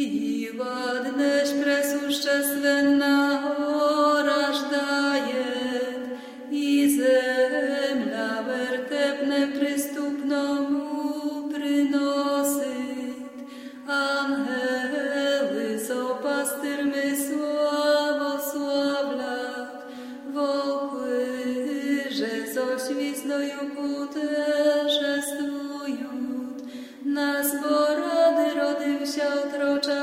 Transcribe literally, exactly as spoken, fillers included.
I ładneś presuszczestwenna oraż dajet, i zemla wertepne prystupnomu prynosyt. Anhely so pastyrmy sławosławlat, wokłyże so świsnoju puterzestwujut, na zborady rody wsiał trocza